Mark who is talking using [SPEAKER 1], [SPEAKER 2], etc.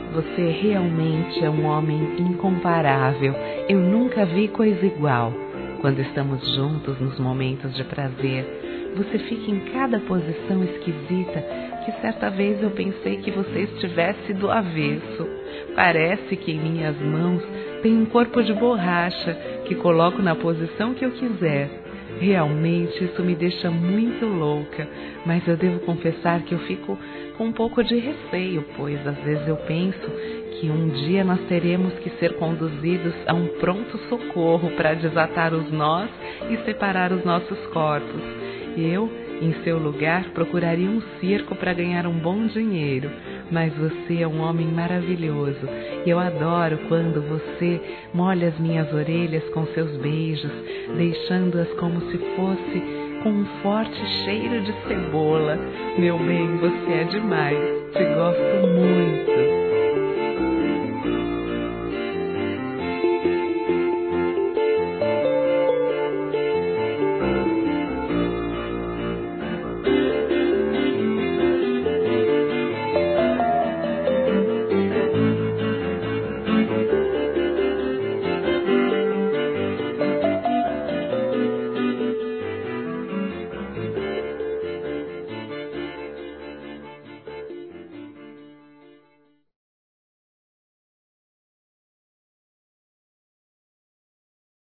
[SPEAKER 1] Você realmente é um homem incomparável. Eu nunca vi coisa igual. Quando estamos juntos nos momentos de prazer, você fica em cada posição esquisita que certa vez eu pensei que você estivesse do avesso. Parece que em minhas mãos tem um corpo de borracha que coloco na posição que eu quiser. Realmente isso me deixa muito louca, mas eu devo confessar que eu fico com um pouco de receio, pois às vezes eu penso que um dia nós teremos que ser conduzidos a um pronto-socorro para desatar os nós e separar os nossos corpos. Eu, em seu lugar, procuraria um circo para ganhar um bom dinheiro, mas você é um homem maravilhoso e eu adoro quando você molha as minhas orelhas com seus beijos, deixando-as como se fosse com um forte cheiro de cebola. Meu bem, você é demais, te gosto muito.